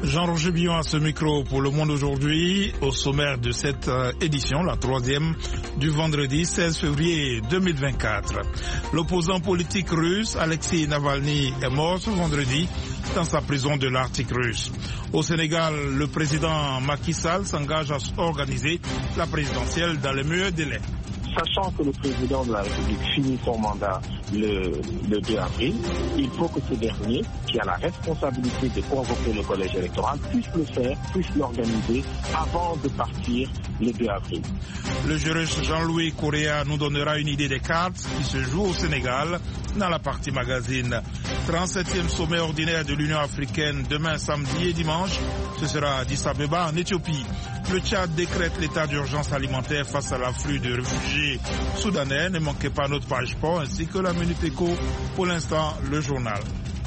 Jean-Roger Billon à ce micro pour Le Monde aujourd'hui. Au sommaire de cette édition, la troisième du vendredi 16 février 2024. L'opposant politique russe Alexei Navalny est mort ce vendredi dans sa prison de l'Arctique russe. Au Sénégal, le président Macky Sall s'engage à organiser la présidentielle dans les meilleurs délais. Sachant que le président de la République finit son mandat le 2 avril, il faut que ce dernier, qui a la responsabilité de convoquer le collège électoral, puisse le faire, puisse l'organiser avant de partir le 2 avril. Le juriste Jean-Louis Correa nous donnera une idée des cartes qui se jouent au Sénégal dans la partie magazine. 37e sommet ordinaire de l'Union africaine demain samedi et dimanche. Ce sera à Addis Abeba en Éthiopie. Le Tchad décrète l'état d'urgence alimentaire face à l'afflux de réfugiés soudanais. Ne manquez pas notre page sport ainsi que la Minute Éco. Pour l'instant, le journal.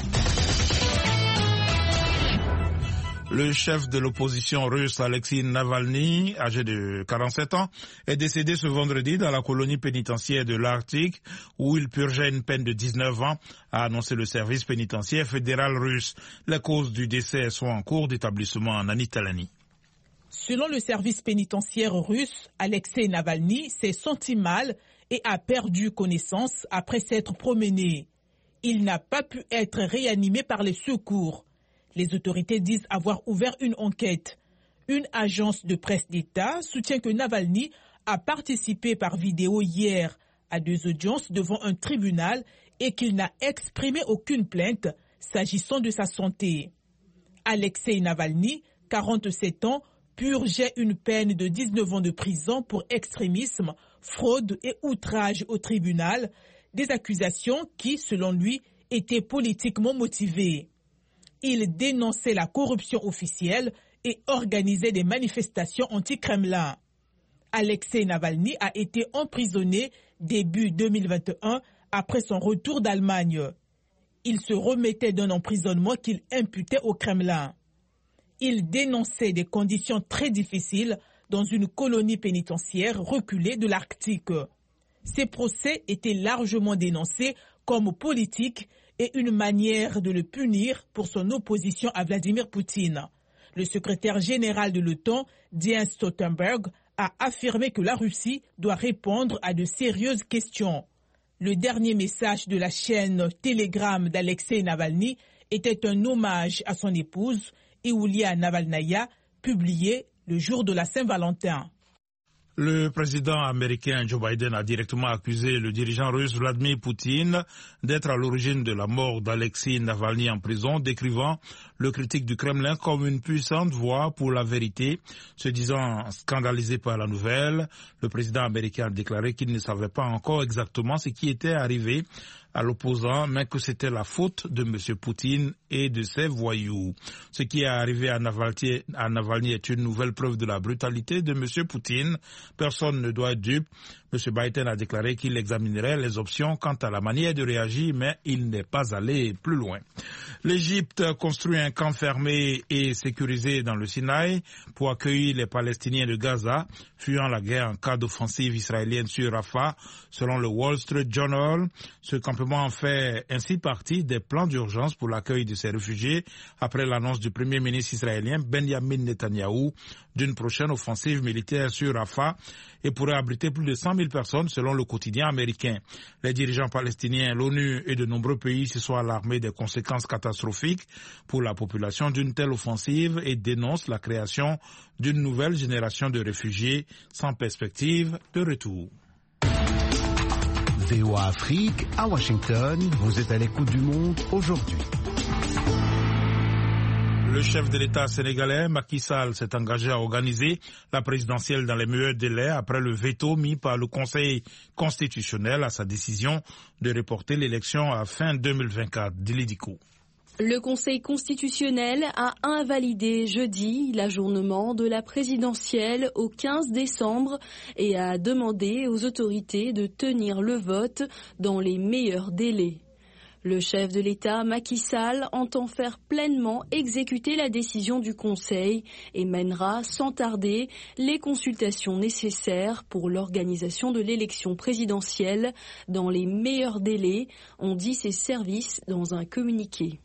Le chef de l'opposition russe Alexei Navalny, âgé de 47 ans, est décédé ce vendredi dans la colonie pénitentiaire de l'Arctique où il purgeait une peine de 19 ans, a annoncé le service pénitentiaire fédéral russe. Les causes du décès sont en cours d'établissement en Annie-Talani. Selon le service pénitentiaire russe, Alexei Navalny s'est senti mal et a perdu connaissance après s'être promené. Il n'a pas pu être réanimé par les secours. Les autorités disent avoir ouvert une enquête. Une agence de presse d'État soutient que Navalny a participé par vidéo hier à 2 audiences devant un tribunal et qu'il n'a exprimé aucune plainte s'agissant de sa santé. Alexei Navalny, 47 ans, purgeait une peine de 19 ans de prison pour extrémisme, fraude et outrage au tribunal, des accusations qui, selon lui, étaient politiquement motivées. Il dénonçait la corruption officielle et organisait des manifestations anti-Kremlin. Alexei Navalny a été emprisonné début 2021 après son retour d'Allemagne. Il se remettait d'un emprisonnement qu'il imputait au Kremlin. Il dénonçait des conditions très difficiles dans une colonie pénitentiaire reculée de l'Arctique. Ces procès étaient largement dénoncés comme politiques et une manière de le punir pour son opposition à Vladimir Poutine. Le secrétaire général de l'OTAN, Jens Stoltenberg, a affirmé que la Russie doit répondre à de sérieuses questions. Le dernier message de la chaîne Telegram d'Alexei Navalny était un hommage à son épouse, Yulia Navalnaya, publié le jour de la Saint-Valentin. Le président américain Joe Biden a directement accusé le dirigeant russe Vladimir Poutine d'être à l'origine de la mort d'Alexei Navalny en prison, décrivant le critique du Kremlin comme une puissante voix pour la vérité. Se disant scandalisé par la nouvelle, le président américain a déclaré qu'il ne savait pas encore exactement ce qui était arrivé à l'opposant, mais que c'était la faute de M. Poutine et de ses voyous. Ce qui est arrivé à Navalny est une nouvelle preuve de la brutalité de M. Poutine. Personne ne doit être dupe. M. Biden a déclaré qu'il examinerait les options quant à la manière de réagir, mais il n'est pas allé plus loin. L'Égypte construit un camp fermé et sécurisé dans le Sinaï pour accueillir les Palestiniens de Gaza, fuyant la guerre en cas d'offensive israélienne sur Rafah, selon le Wall Street Journal. Ce campement fait ainsi partie des plans d'urgence pour l'accueil de ces réfugiés après l'annonce du premier ministre israélien Benjamin Netanyahou d'une prochaine offensive militaire sur Rafah et pourrait abriter plus de 100 000 personnes selon le quotidien américain. Les dirigeants palestiniens, l'ONU et de nombreux pays se sont alarmés des conséquences catastrophiques pour la population d'une telle offensive et dénoncent la création d'une nouvelle génération de réfugiés sans perspective de retour. VOA Afrique, à Washington, vous êtes à l'écoute du monde aujourd'hui. Le chef de l'État sénégalais, Macky Sall, s'est engagé à organiser la présidentielle dans les meilleurs délais après le veto mis par le Conseil constitutionnel à sa décision de reporter l'élection à fin 2024. Dilidico. Le Conseil constitutionnel a invalidé jeudi l'ajournement de la présidentielle au 15 décembre et a demandé aux autorités de tenir le vote dans les meilleurs délais. Le chef de l'État, Macky Sall, entend faire pleinement exécuter la décision du Conseil et mènera sans tarder les consultations nécessaires pour l'organisation de l'élection présidentielle dans les meilleurs délais, ont dit ses services dans un communiqué.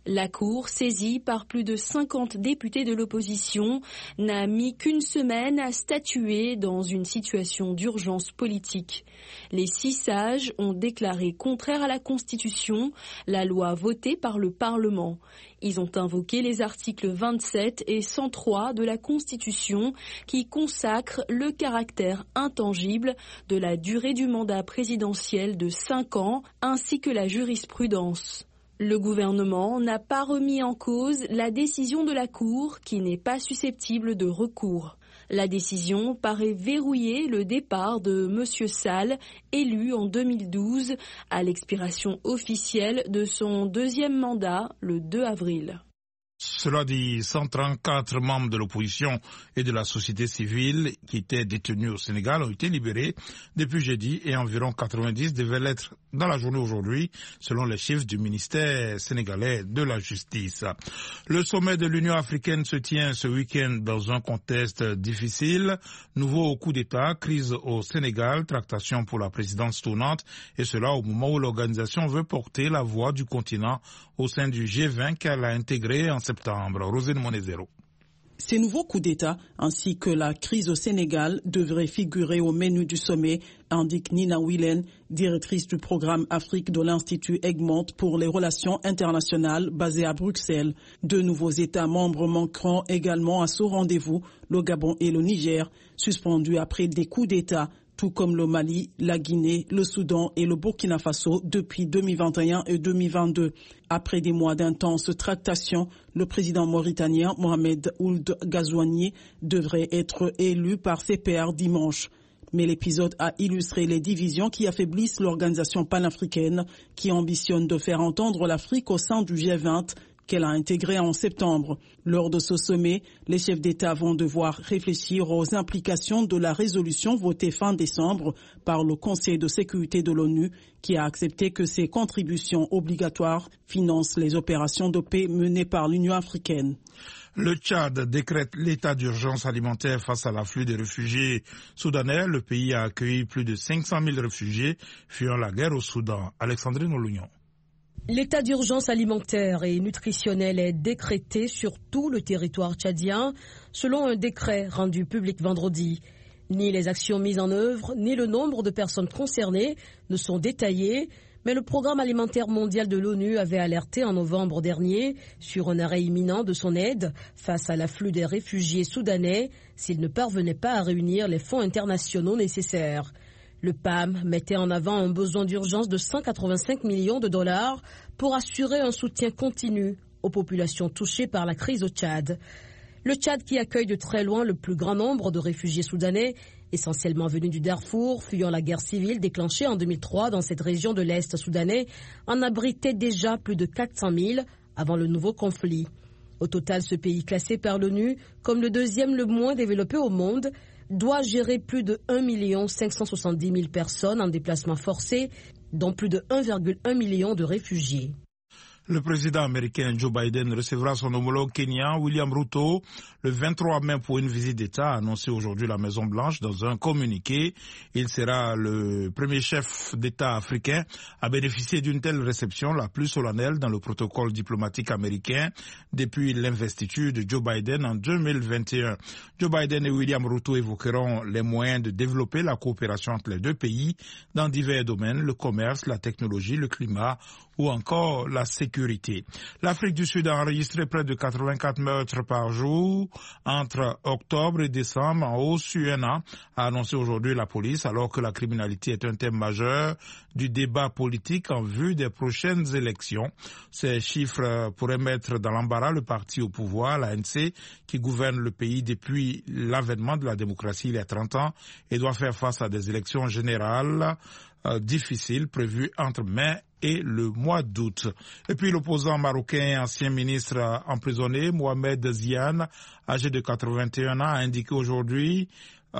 La Cour, saisie par plus de 50 députés de l'opposition, n'a mis qu'une semaine à statuer dans une situation d'urgence politique. Les 6 sages ont déclaré contraire à la Constitution, la loi votée par le Parlement. Ils ont invoqué les articles 27 et 103 de la Constitution qui consacrent le caractère intangible de la durée du mandat présidentiel de 5 ans ainsi que la jurisprudence. Le gouvernement n'a pas remis en cause la décision de la Cour qui n'est pas susceptible de recours. La décision paraît verrouiller le départ de M. Sall, élu en 2012, à l'expiration officielle de son 2e mandat le 2 avril. Cela dit, 134 membres de l'opposition et de la société civile qui étaient détenus au Sénégal ont été libérés depuis jeudi et environ 90 devaient l'être dans la journée aujourd'hui, selon les chiffres du ministère sénégalais de la Justice. Le sommet de l'Union africaine se tient ce week-end dans un contexte difficile. Nouveau coup d'État, crise au Sénégal, tractation pour la présidence tournante, et cela au moment où l'organisation veut porter la voix du continent au sein du G20 qu'elle a intégré en septembre. Rosine Monezero. Ces nouveaux coups d'État ainsi que la crise au Sénégal devraient figurer au menu du sommet, indique Nina Willen, directrice du programme Afrique de l'Institut Egmont pour les relations internationales basé à Bruxelles. 2 nouveaux États membres manqueront également à ce rendez-vous, le Gabon et le Niger, suspendus après des coups d'État, tout comme le Mali, la Guinée, le Soudan et le Burkina Faso depuis 2021 et 2022. Après des mois d'intenses tractations, le président mauritanien Mohamed Ould Ghazouani devrait être élu par ses pairs dimanche. Mais l'épisode a illustré les divisions qui affaiblissent l'organisation panafricaine qui ambitionne de faire entendre l'Afrique au sein du G20 qu'elle a intégré en septembre. Lors de ce sommet, les chefs d'État vont devoir réfléchir aux implications de la résolution votée fin décembre par le Conseil de sécurité de l'ONU qui a accepté que ces contributions obligatoires financent les opérations de paix menées par l'Union africaine. Le Tchad décrète l'état d'urgence alimentaire face à l'afflux des réfugiés soudanais. Le pays a accueilli plus de 500 000 réfugiés fuyant la guerre au Soudan. Alexandrine Olignon. L'état d'urgence alimentaire et nutritionnel est décrété sur tout le territoire tchadien selon un décret rendu public vendredi. Ni les actions mises en œuvre, ni le nombre de personnes concernées ne sont détaillés, mais le Programme alimentaire mondial de l'ONU avait alerté en novembre dernier sur un arrêt imminent de son aide face à l'afflux des réfugiés soudanais s'ils ne parvenaient pas à réunir les fonds internationaux nécessaires. Le PAM mettait en avant un besoin d'urgence de 185 millions de dollars pour assurer un soutien continu aux populations touchées par la crise au Tchad. Le Tchad, qui accueille de très loin le plus grand nombre de réfugiés soudanais, essentiellement venus du Darfour, fuyant la guerre civile déclenchée en 2003 dans cette région de l'Est soudanais, en abritait déjà plus de 400 000 avant le nouveau conflit. Au total, ce pays classé par l'ONU comme le 2e le moins développé au monde doit gérer plus de 1 570 000 personnes en déplacement forcé, dont plus de 1,1 million de réfugiés. Le président américain Joe Biden recevra son homologue kenyan William Ruto le 23 mai pour une visite d'État, a annoncé aujourd'hui la Maison-Blanche dans un communiqué. Il sera le premier chef d'État africain à bénéficier d'une telle réception, la plus solennelle dans le protocole diplomatique américain depuis l'investiture de Joe Biden en 2021. Joe Biden et William Ruto évoqueront les moyens de développer la coopération entre les 2 pays dans divers domaines, le commerce, la technologie, le climat ou encore la sécurité. L'Afrique du Sud a enregistré près de 84 meurtres par jour entre octobre et décembre en hausse sur un an, a annoncé aujourd'hui la police, alors que la criminalité est un thème majeur du débat politique en vue des prochaines élections. Ces chiffres pourraient mettre dans l'embarras le parti au pouvoir, l'ANC, qui gouverne le pays depuis l'avènement de la démocratie il y a 30 ans et doit faire face à des élections générales difficiles prévues entre mai et le mois d'août. Et puis l'opposant marocain, ancien ministre emprisonné, Mohamed Ziane, âgé de 81 ans, a indiqué aujourd'hui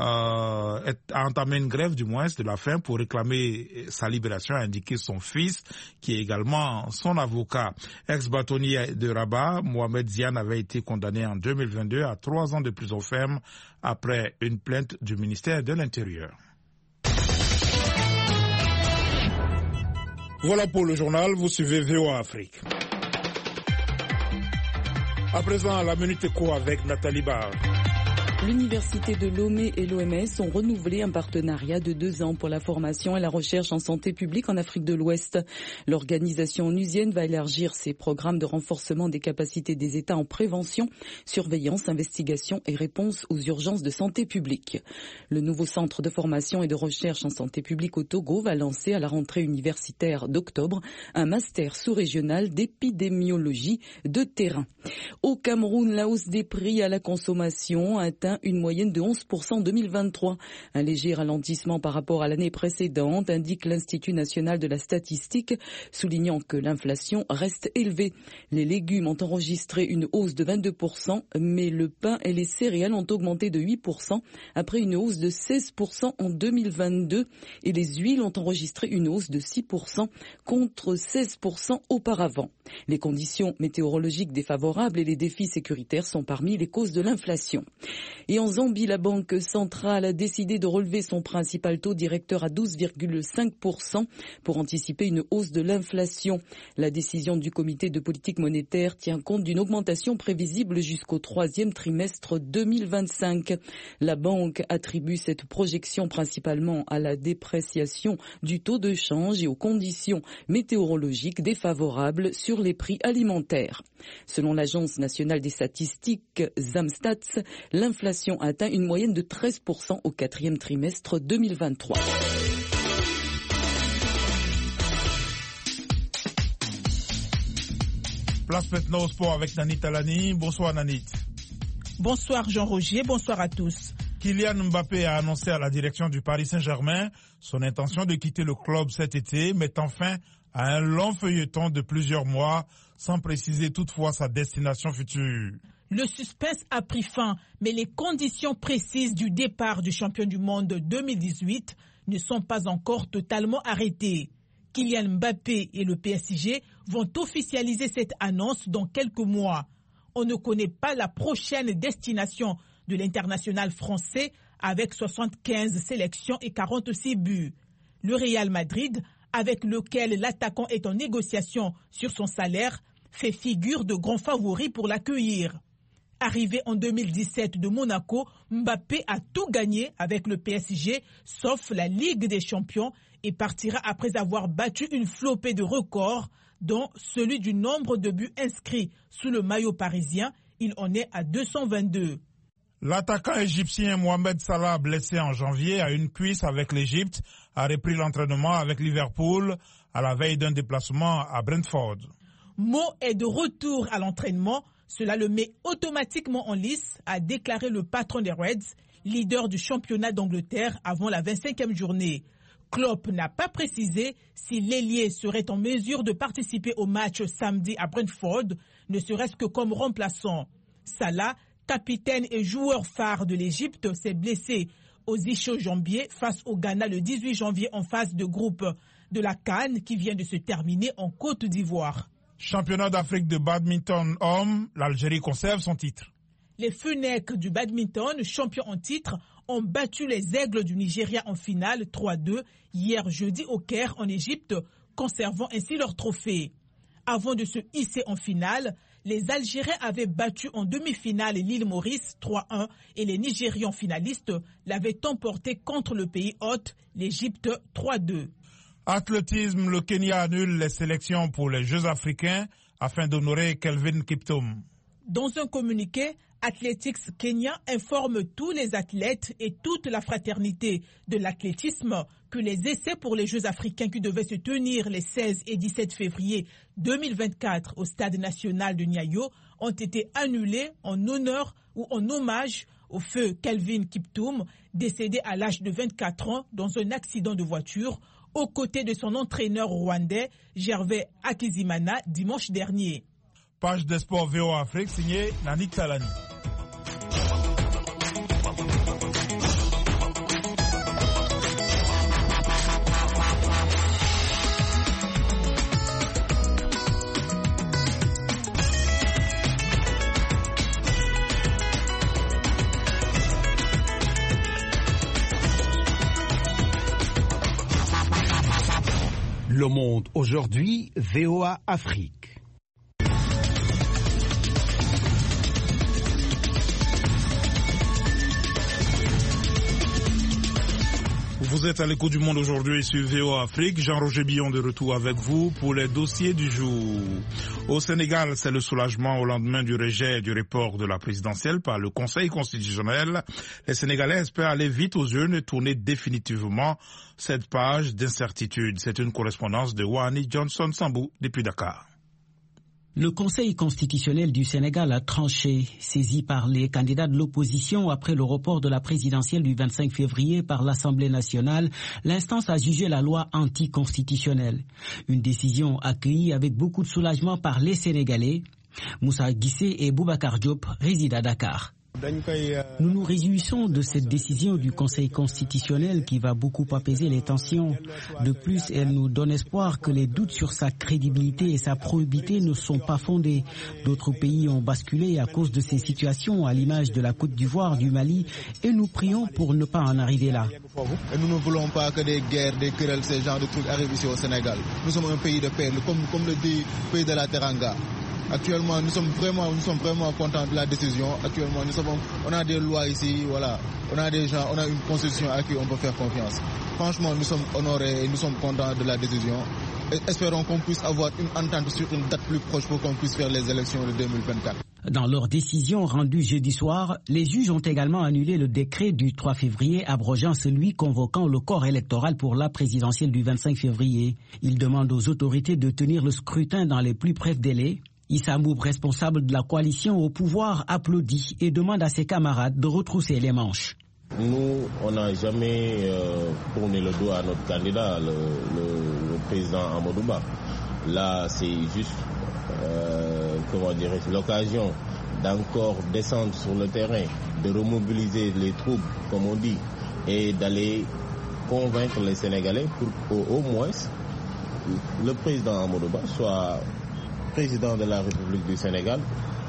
a entamé une grève de la faim pour réclamer sa libération, a indiqué son fils, qui est également son avocat. Ex-bâtonnier de Rabat, Mohamed Ziane avait été condamné en 2022 à 3 ans de prison ferme après une plainte du ministère de l'Intérieur. Voilà pour le journal, vous suivez VOA Afrique. À présent, la Minute Éco avec Nathalie Barre. L'Université de Lomé et l'OMS ont renouvelé un partenariat de 2 ans pour la formation et la recherche en santé publique en Afrique de l'Ouest. L'organisation onusienne va élargir ses programmes de renforcement des capacités des États en prévention, surveillance, investigation et réponse aux urgences de santé publique. Le nouveau centre de formation et de recherche en santé publique au Togo va lancer à la rentrée universitaire d'octobre un master sous-régional d'épidémiologie de terrain. Au Cameroun, la hausse des prix à la consommation a atteint une moyenne de 11% en 2023. Un léger ralentissement par rapport à l'année précédente, indique l'Institut national de la statistique, soulignant que l'inflation reste élevée. Les légumes ont enregistré une hausse de 22%, mais le pain et les céréales ont augmenté de 8% après une hausse de 16% en 2022 et les huiles ont enregistré une hausse de 6% contre 16% auparavant. Les conditions météorologiques défavorables et les défis sécuritaires sont parmi les causes de l'inflation. Et en Zambie, la Banque centrale a décidé de relever son principal taux directeur à 12,5% pour anticiper une hausse de l'inflation. La décision du comité de politique monétaire tient compte d'une augmentation prévisible jusqu'au 3e trimestre 2025. La banque attribue cette projection principalement à la dépréciation du taux de change et aux conditions météorologiques défavorables sur les prix alimentaires. Selon l'Agence nationale des statistiques Zamstats, l'inflation a atteint une moyenne de 13% au 4e trimestre 2023. Place maintenant au sport avec Nanit Talani. Bonsoir Nanit. Bonsoir Jean-Roger, bonsoir à tous. Kylian Mbappé a annoncé à la direction du Paris Saint-Germain son intention de quitter le club cet été, mettant fin à un long feuilleton de plusieurs mois, sans préciser toutefois sa destination future. Le suspense a pris fin, mais les conditions précises du départ du champion du monde 2018 ne sont pas encore totalement arrêtées. Kylian Mbappé et le PSG vont officialiser cette annonce dans quelques mois. On ne connaît pas la prochaine destination de l'international français avec 75 sélections et 46 buts. Le Real Madrid, avec lequel l'attaquant est en négociation sur son salaire, fait figure de grand favori pour l'accueillir. Arrivé en 2017 de Monaco, Mbappé a tout gagné avec le PSG, sauf la Ligue des Champions, et partira après avoir battu une flopée de records, dont celui du nombre de buts inscrits sous le maillot parisien. Il en est à 222. L'attaquant égyptien Mohamed Salah, blessé en janvier à une cuisse avec l'Égypte, a repris l'entraînement avec Liverpool à la veille d'un déplacement à Brentford. Mo est de retour à l'entraînement. Cela le met automatiquement en lice, a déclaré le patron des Reds, leader du championnat d'Angleterre avant la 25e journée. Klopp n'a pas précisé si l'ailier serait en mesure de participer au match samedi à Brentford, ne serait-ce que comme remplaçant. Salah, capitaine et joueur phare de l'Égypte, s'est blessé aux ischio-jambiers face au Ghana le 18 janvier en phase de groupe de la CAN qui vient de se terminer en Côte d'Ivoire. Championnat d'Afrique de badminton homme, l'Algérie conserve son titre. Les Fennecs du badminton, champions en titre, ont battu les Aigles du Nigeria en finale 3-2 hier jeudi au Caire en Égypte, conservant ainsi leur trophée. Avant de se hisser en finale, les Algériens avaient battu en demi-finale l'île Maurice 3-1 et les Nigérians finalistes l'avaient emporté contre le pays hôte, l'Égypte 3-2. Athlétisme, le Kenya annule les sélections pour les Jeux africains afin d'honorer Kelvin Kiptum. Dans un communiqué, Athletics Kenya informe tous les athlètes et toute la fraternité de l'athlétisme que les essais pour les Jeux africains qui devaient se tenir les 16 et 17 février 2024 au Stade national de Nyayo ont été annulés en honneur ou en hommage au feu Kelvin Kiptum, décédé à l'âge de 24 ans dans un accident de voiture aux côtés de son entraîneur rwandais Gervais Akizimana dimanche dernier. Page des sports VOA Afrique signée Nanit Talani. Le Monde aujourd'hui, VOA Afrique. Vous êtes à l'écoute du monde aujourd'hui sur VOA Afrique. Jean-Roger Billon de retour avec vous pour les dossiers du jour. Au Sénégal, c'est le soulagement au lendemain du rejet du report de la présidentielle par le Conseil constitutionnel. Les Sénégalais espèrent aller vite aux urnes et tourner définitivement cette page d'incertitude. C'est une correspondance de Wani Johnson Sambou depuis Dakar. Le Conseil constitutionnel du Sénégal a tranché, saisi par les candidats de l'opposition après le report de la présidentielle du 25 février par l'Assemblée nationale. L'instance a jugé la loi anticonstitutionnelle. Une décision accueillie avec beaucoup de soulagement par les Sénégalais. Moussa Guissé et Boubacar Diop résident à Dakar. Nous nous réjouissons de cette décision du Conseil constitutionnel qui va beaucoup apaiser les tensions. De plus, elle nous donne espoir que les doutes sur sa crédibilité et sa probité ne sont pas fondés. D'autres pays ont basculé à cause de ces situations, à l'image de la Côte d'Ivoire, du Mali, et nous prions pour ne pas en arriver là. Et nous ne voulons pas que des guerres, des querelles, ce genre de trucs arrivent ici au Sénégal. Nous sommes un pays de paix, comme le dit le pays de la Teranga. Actuellement, nous sommes vraiment contents de la décision. Actuellement, on a des lois ici, voilà. On a des gens, on a une constitution à qui on peut faire confiance. Franchement, nous sommes honorés et nous sommes contents de la décision. Et espérons qu'on puisse avoir une entente sur une date plus proche pour qu'on puisse faire les élections de 2024. Dans leur décision rendue jeudi soir, les juges ont également annulé le décret du 3 février abrogeant celui convoquant le corps électoral pour la présidentielle du 25 février. Ils demandent aux autorités de tenir le scrutin dans les plus brefs délais. Issa Mboub, responsable de la coalition au pouvoir, applaudit et demande à ses camarades de retrousser les manches. Nous, on n'a jamais tourné le dos à notre candidat, le président Amadou Ba. Là, c'est juste l'occasion d'encore descendre sur le terrain, de remobiliser les troupes, comme on dit, et d'aller convaincre les Sénégalais pour qu'au moins le président Amadou Ba soit président de la République du Sénégal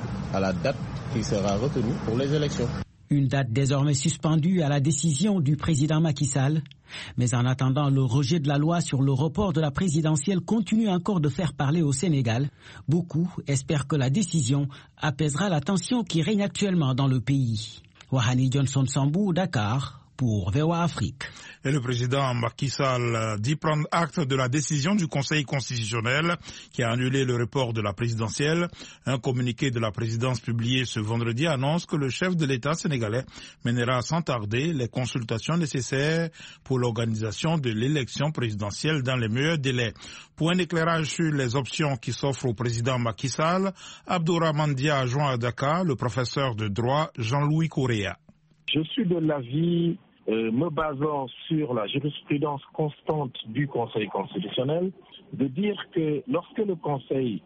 à la date qui sera retenue pour les élections. Une date désormais suspendue à la décision du président Macky Sall. Mais en attendant, le rejet de la loi sur le report de la présidentielle continue encore de faire parler au Sénégal. Beaucoup espèrent que la décision apaisera la tension qui règne actuellement dans le pays. Wahani Johnson Sambou, Dakar, pour VOA Afrique. Et le président Macky Sall dit prendre acte de la décision du Conseil constitutionnel qui a annulé le report de la présidentielle. Un communiqué de la présidence publié ce vendredi annonce que le chef de l'État sénégalais mènera sans tarder les consultations nécessaires pour l'organisation de l'élection présidentielle dans les meilleurs délais. Pour un éclairage sur les options qui s'offrent au président Macky Sall, Abdourahmane Dia a joint à Dakar le professeur de droit Jean-Louis Correa. Je suis de l'avis, me basant sur la jurisprudence constante du Conseil constitutionnel, de dire que lorsque le Conseil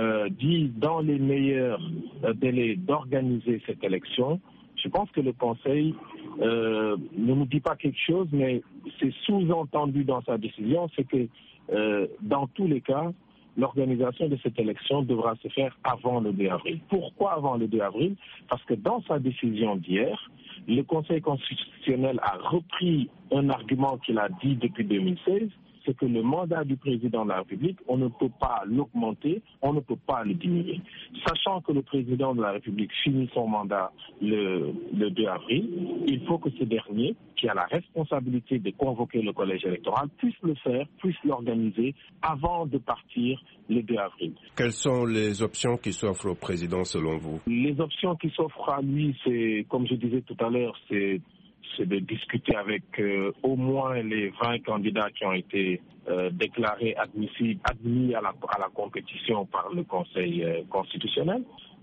dit dans les meilleurs délais d'organiser cette élection, je pense que le Conseil ne nous dit pas quelque chose, mais c'est sous-entendu dans sa décision, c'est que dans tous les cas, l'organisation de cette élection devra se faire avant le 2 avril. Pourquoi avant le 2 avril? Parce que dans sa décision d'hier, le Conseil constitutionnel a repris un argument qu'il a dit depuis 2016, c'est que le mandat du président de la République, on ne peut pas l'augmenter, on ne peut pas le diminuer. Sachant que le président de la République finit son mandat le 2 avril, il faut que ce dernier, qui a la responsabilité de convoquer le collège électoral, puisse le faire, puisse l'organiser avant de partir le 2 avril. Quelles sont les options qui s'offrent au président selon vous? Les options qui s'offrent à lui, c'est, comme je disais tout à l'heure, c'est de discuter avec au moins les 20 candidats qui ont été déclarés admis à la compétition par le Conseil constitutionnel.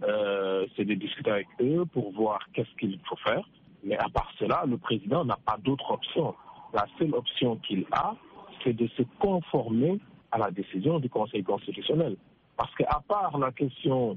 C'est de discuter avec eux pour voir qu'est-ce qu'il faut faire. Mais à part cela, le président n'a pas d'autre option. La seule option qu'il a, c'est de se conformer à la décision du Conseil constitutionnel. Parce qu'à part la question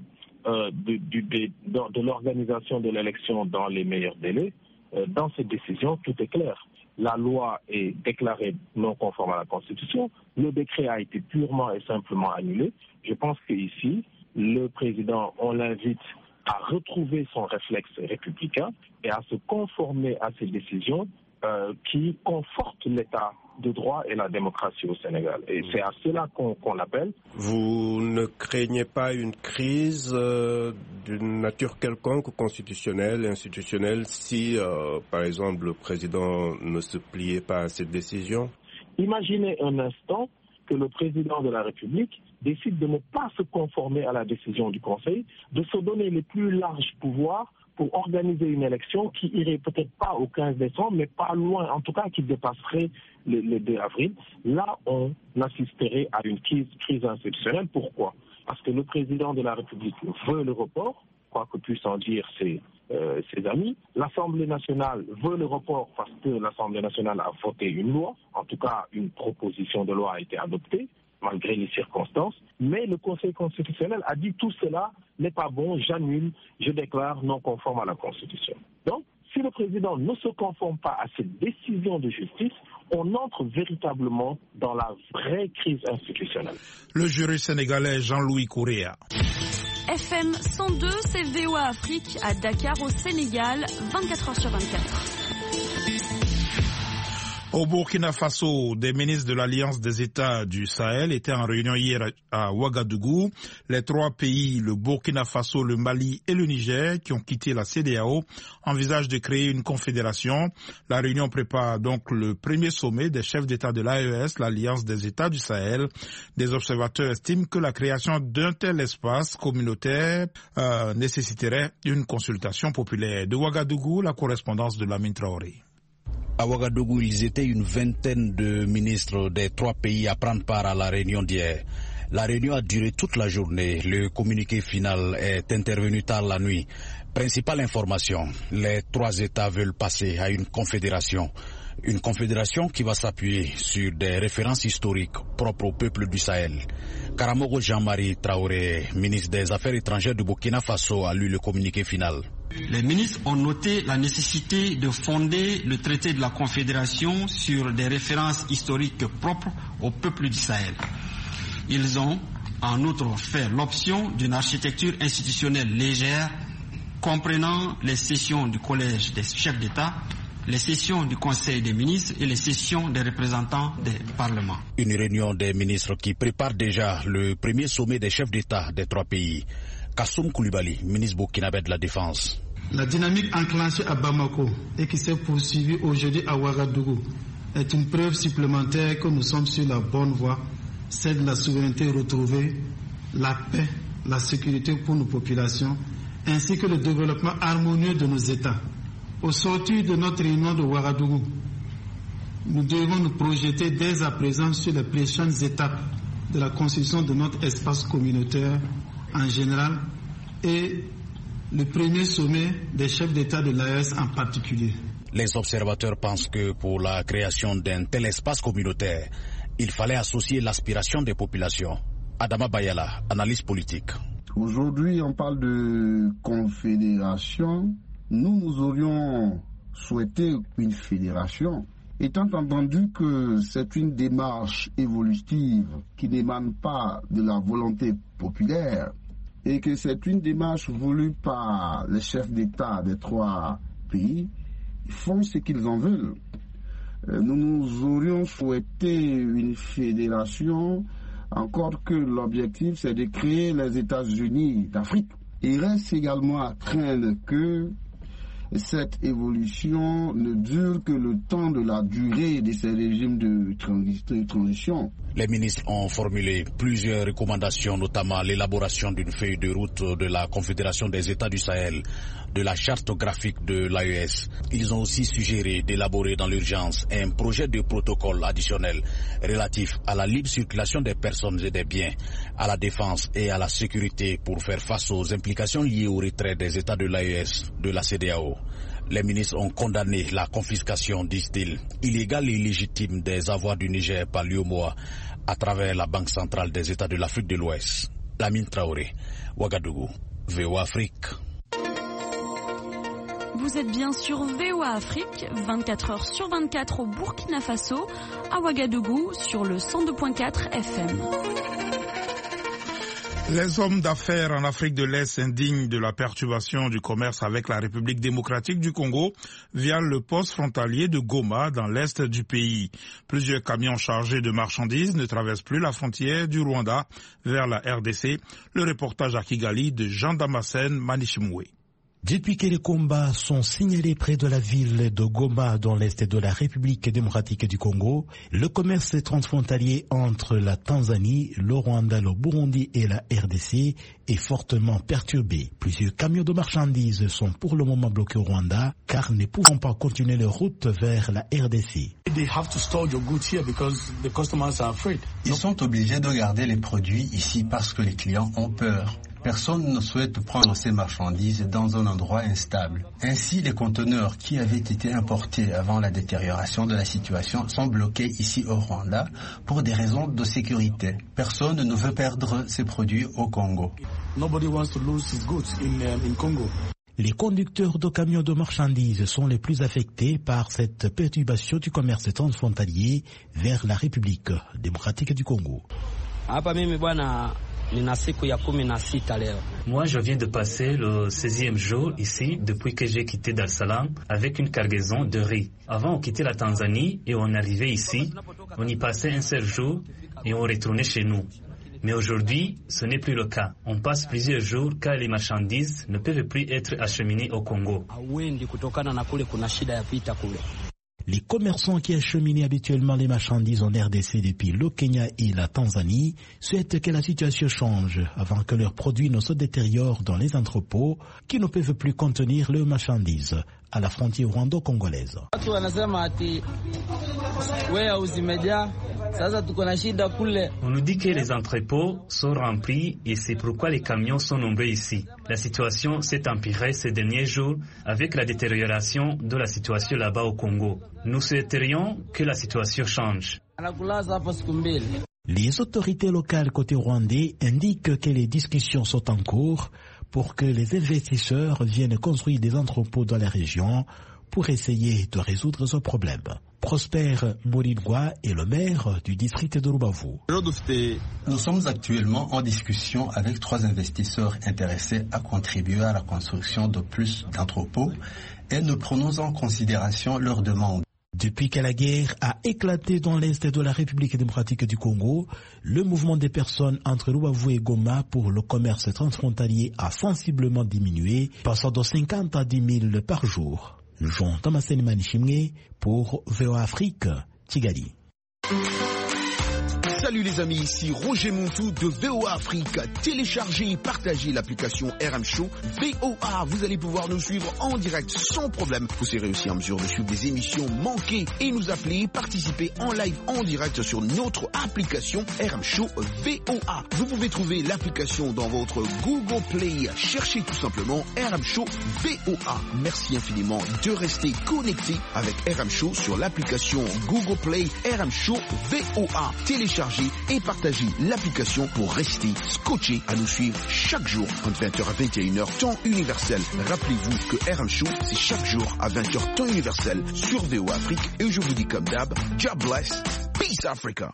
de l'organisation de l'élection dans les meilleurs délais, dans cette décision, tout est clair. La loi est déclarée non conforme à la Constitution. Le décret a été purement et simplement annulé. Je pense qu'ici, le président, on l'invite à retrouver son réflexe républicain et à se conformer à ces décisions qui confortent l'État de droit et la démocratie au Sénégal. Et c'est à cela qu'on appelle. Vous ne craignez pas une crise d'une nature quelconque, constitutionnelle, institutionnelle, si, par exemple, le président ne se pliait pas à cette décision? Imaginez un instant que le président de la République décide de ne pas se conformer à la décision du Conseil, de se donner les plus larges pouvoirs pour organiser une élection qui irait peut-être pas au 15 décembre, mais pas loin, en tout cas qui dépasserait le 2 avril. Là, on assisterait à une crise institutionnelle. Pourquoi? Parce que le président de la République veut le report, quoi que puissent en dire ses amis. L'Assemblée nationale veut le report parce que l'Assemblée nationale a voté une loi, en tout cas une proposition de loi a été adoptée, malgré les circonstances, mais le Conseil constitutionnel a dit tout cela n'est pas bon, j'annule, je déclare non conforme à la Constitution. Donc, si le président ne se conforme pas à cette décision de justice, on entre véritablement dans la vraie crise institutionnelle. Le juriste sénégalais Jean-Louis Correa. FM 102, c'est VOA Afrique à Dakar au Sénégal, 24h sur 24. Au Burkina Faso, des ministres de l'Alliance des États du Sahel étaient en réunion hier à Ouagadougou. Les 3 pays, le Burkina Faso, le Mali et le Niger, qui ont quitté la CEDEAO, envisagent de créer une confédération. La réunion prépare donc le premier sommet des chefs d'État de l'AES, l'Alliance des États du Sahel. Des observateurs estiment que la création d'un tel espace communautaire nécessiterait une consultation populaire. De Ouagadougou, la correspondance de Lamine Traoré. À Ouagadougou, ils étaient une vingtaine de ministres des 3 pays à prendre part à la réunion d'hier. La réunion a duré toute la journée. Le communiqué final est intervenu tard la nuit. Principale information, les 3 États veulent passer à une confédération. Une confédération qui va s'appuyer sur des références historiques propres au peuple du Sahel. Karamogo Jean-Marie Traoré, ministre des Affaires étrangères du Burkina Faso, a lu le communiqué final. Les ministres ont noté la nécessité de fonder le traité de la Confédération sur des références historiques propres au peuple du Sahel. Ils ont en outre fait l'option d'une architecture institutionnelle légère comprenant les sessions du Collège des chefs d'État, les sessions du Conseil des ministres et les sessions des représentants des parlements. Une réunion des ministres qui prépare déjà le premier sommet des chefs d'État des 3 pays. Kassoum Koulibaly, ministre burkinabé de la Défense. La dynamique enclenchée à Bamako et qui s'est poursuivie aujourd'hui à Ouagadougou est une preuve supplémentaire que nous sommes sur la bonne voie, celle de la souveraineté retrouvée, la paix, la sécurité pour nos populations, ainsi que le développement harmonieux de nos États. Au sortir de notre réunion de Ouagadougou, nous devons nous projeter dès à présent sur les prochaines étapes de la construction de notre espace communautaire en général et le premier sommet des chefs d'État de l'AES en particulier. Les observateurs pensent que pour la création d'un tel espace communautaire, il fallait associer l'aspiration des populations. Adama Bayala, analyse politique. Aujourd'hui, on parle de confédération. Nous aurions souhaité une fédération, étant entendu que c'est une démarche évolutive qui n'émane pas de la volonté populaire et que c'est une démarche voulue par les chefs d'État des 3 pays. Ils font ce qu'ils en veulent. Nous aurions souhaité une fédération, encore que l'objectif c'est de créer les États-Unis d'Afrique. Il reste également à craindre que cette évolution ne dure que le temps de la durée de ces régimes de transition. Les ministres ont formulé plusieurs recommandations, notamment l'élaboration d'une feuille de route de la Confédération des États du Sahel, de la charte graphique de l'AES. Ils ont aussi suggéré d'élaborer dans l'urgence un projet de protocole additionnel relatif à la libre circulation des personnes et des biens, à la défense et à la sécurité pour faire face aux implications liées au retrait des États de l'AES de la CEDEAO. Les ministres ont condamné la confiscation, disent-ils, illégale et illégitime des avoirs du Niger par l'UEMOA à travers la Banque centrale des États de l'Afrique de l'Ouest. Lamine Traoré, Ouagadougou, VOA Afrique. Vous êtes bien sur VOA Afrique, 24h sur 24 au Burkina Faso, à Ouagadougou sur le 102.4 FM. Les hommes d'affaires en Afrique de l'Est s'indignent de la perturbation du commerce avec la République démocratique du Congo via le poste frontalier de Goma dans l'est du pays. Plusieurs camions chargés de marchandises ne traversent plus la frontière du Rwanda vers la RDC. Le reportage à Kigali de Jean Damascène Manishimwe. Depuis que les combats sont signalés près de la ville de Goma dans l'est de la République démocratique du Congo, le commerce transfrontalier entre la Tanzanie, le Rwanda, le Burundi et la RDC est fortement perturbé. Plusieurs camions de marchandises sont pour le moment bloqués au Rwanda car ne pouvant pas continuer leur route vers la RDC. Ils sont obligés de garder les produits ici parce que les clients ont peur. Personne ne souhaite prendre ces marchandises dans un endroit instable. Ainsi, les conteneurs qui avaient été importés avant la détérioration de la situation sont bloqués ici au Rwanda pour des raisons de sécurité. Personne ne veut perdre ses produits au Congo. Les conducteurs de camions de marchandises sont les plus affectés par cette perturbation du commerce transfrontalier vers la République démocratique du Congo. Moi, je viens de passer le 16e jour ici depuis que j'ai quitté Dar es Salaam avec une cargaison de riz. Avant, on quittait la Tanzanie et on arrivait ici. On y passait un seul jour et on retournait chez nous. Mais aujourd'hui, ce n'est plus le cas. On passe plusieurs jours car les marchandises ne peuvent plus être acheminées au Congo. Les commerçants qui acheminaient habituellement les marchandises en RDC depuis le Kenya et la Tanzanie souhaitent que la situation change avant que leurs produits ne se détériorent dans les entrepôts qui ne peuvent plus contenir leurs marchandises à la frontière rwando-congolaise. On nous dit que les entrepôts sont remplis et c'est pourquoi les camions sont nombreux ici. La situation s'est empirée ces derniers jours avec la détérioration de la situation là-bas au Congo. Nous souhaiterions que la situation change. Les autorités locales côté rwandais indiquent que les discussions sont en cours pour que les investisseurs viennent construire des entrepôts dans la région pour essayer de résoudre ce problème. Prosper Moringwa est le maire du district de Rubavu. Nous sommes actuellement en discussion avec 3 investisseurs intéressés à contribuer à la construction de plus d'entrepôts et nous prenons en considération leurs demandes. Depuis que la guerre a éclaté dans l'est de la République démocratique du Congo, le mouvement des personnes entre Rubavu et Goma pour le commerce transfrontalier a sensiblement diminué, passant de 50 à 10 000 par jour. Jean Damascène Manishimwe pour VOA Afrique, Kigali. Salut les amis, ici Roger Montou de VOA Afrique. Téléchargez et partagez l'application RM Show VOA. Vous allez pouvoir nous suivre en direct sans problème. Vous serez aussi en mesure de suivre des émissions manquées et nous appeler, participer en live en direct sur notre application RM Show VOA. Vous pouvez trouver l'application dans votre Google Play. Cherchez tout simplement RM Show VOA. Merci infiniment de rester connecté avec RM Show sur l'application Google Play RM Show VOA. Téléchargez et partagez l'application pour rester scotché à nous suivre chaque jour entre 20h à 21h temps universel. Rappelez-vous que RM Show c'est chaque jour à 20h temps universel sur VOA Afrique et je vous dis comme d'hab, God bless, peace Africa.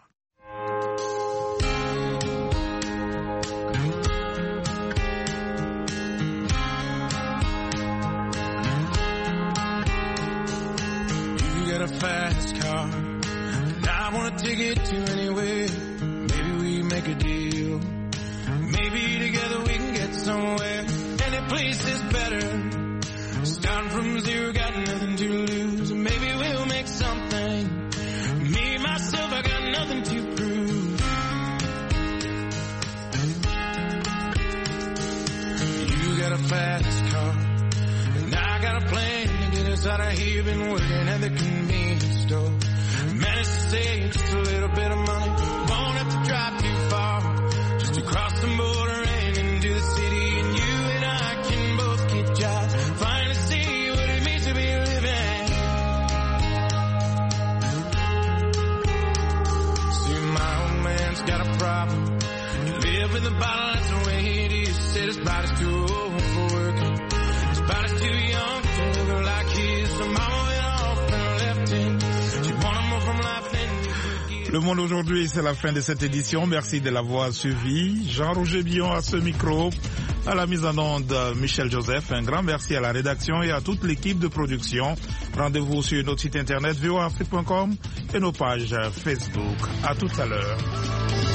You got a fast car. I wanna take it to anywhere. Maybe we make a deal. Maybe together we can get somewhere. Any place is better. Starting from zero, got nothing to lose. Maybe we'll make something. Me, myself, I got nothing to prove. You got a fast car. And I got a plan to get us out of here. Been working at the convenience store. Managed to save just a little bit of money. Won't have to drive too far. Just across the border and into the city. And you and I can both get jobs. Finally see what it means to be living. See, my old man's got a problem. You live with a bottle, that's the way it is. Said his body's too old for working. His body's too young to look like his. So mama went off and left him. Le Monde aujourd'hui, c'est la fin de cette édition. Merci de l'avoir suivi. Jean-Roger Billon à ce micro, à la mise en onde Michel Joseph. Un grand merci à la rédaction et à toute l'équipe de production. Rendez-vous sur notre site internet voafrique.com et nos pages Facebook. À tout à l'heure.